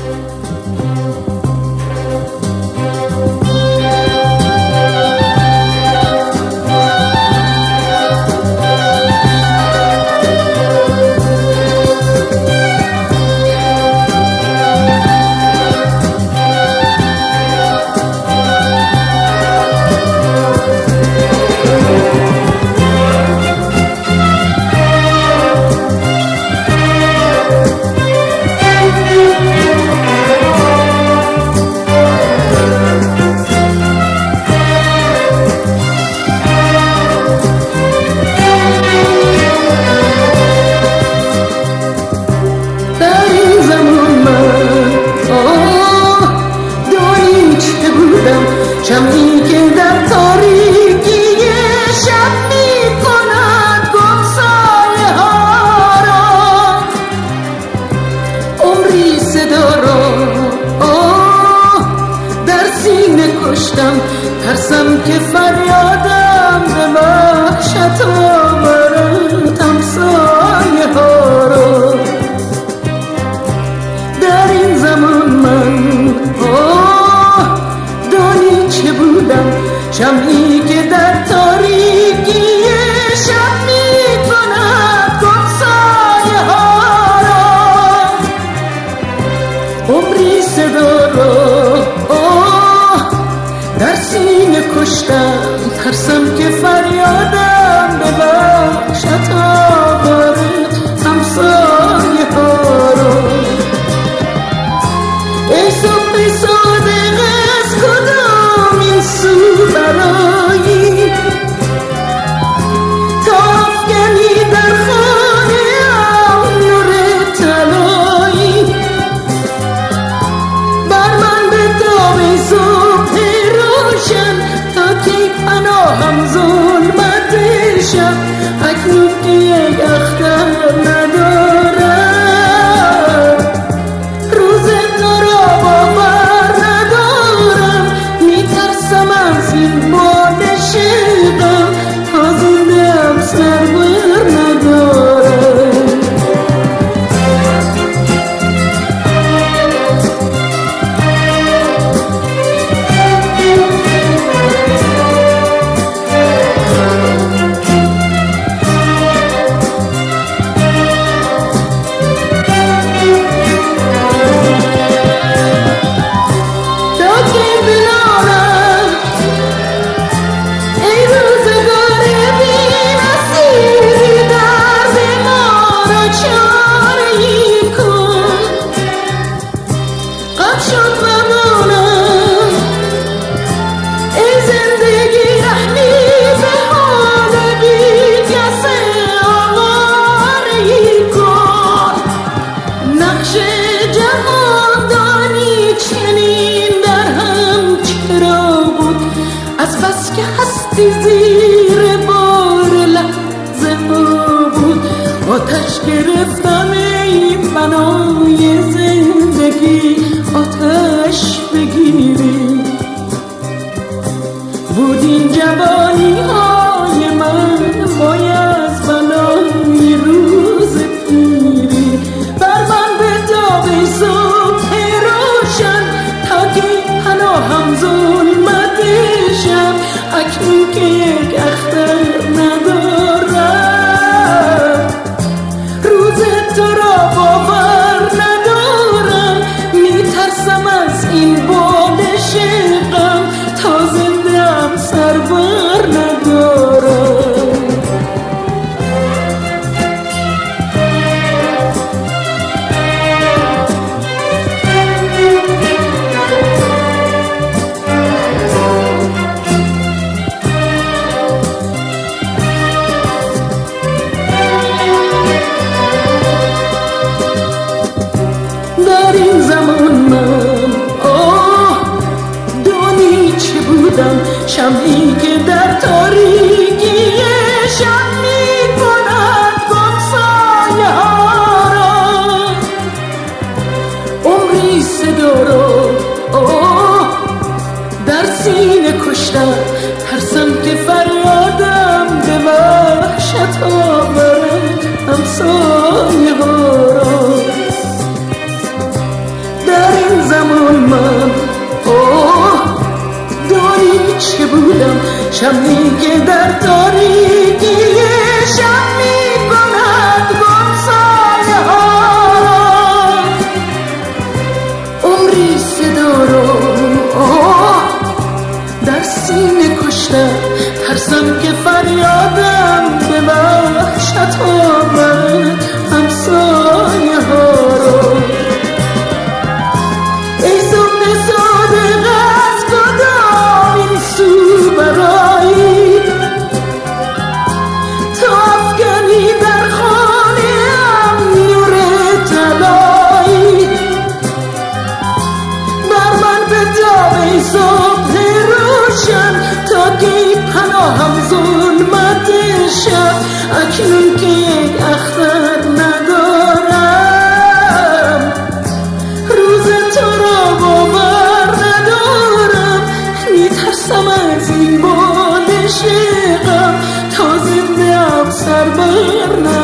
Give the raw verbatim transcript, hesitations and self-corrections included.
شمعی که در تاریکی شب می کند گمسایه ها را، عمری صدا را در سینه کشتم، ترسم که فریادم به وحشت آورد همسایه ها را. در این زمان من شمعی که در تاریکی شب می کند گمسایه ها را، عمری صدا را در سینه کشتم، ترسم که فریادم به وحشت آورد همسایه ها را. ای صبح صادق از کدام این سو برایی، تا افکنی در خانه ام نور طلایی، بر من به تاب صبح روشن، تا کی پناهم ظلمت شب، اکنون که یک اختر ندارم، روز تو را باور ندارم، میترسم از این باد شیقم، تا زنده ام سر بر ندارم. زیر بار لحظه ما بود، آتش گرفتم ای بنای زندگی، آتش بگیری بود این جوانی های من، بای از بلای روز پیری، بر من به تاب صبح روشن، تا که پناهم ظلمت شب، اکنون که یک اختر ندارم، روز تو را باور ندارم، میترسم از این باد شیقم، تا زنده ام سر بر ندارم. در این زمان من دانی چه بودم، شمعی که در تاریکی شب می کند گمسایه ها را، عمری صدا را در سینه کشتم، ترسم که فریادم به وحشت آورد همسایه ها را. در من. اوه داری چه بودم، شمعی که در تاریکی شب می کند گم سایه ها را. عمری صدا رو اوه در سینه کشتم، ترسم که فریادم به وحشت آورد همسایه ها رو. ای صبح صادق از کدام این سو برایی، تو افکنی در خانه ام نور طلایی. بر من بتاب ای صبح روشن، تا کی پناهم ظلمت شب. اکنون که یک اختر ندارم، روز تو را باور ندارم. میترسم از این بالش غم، تا زنده ام سر بر ندارم.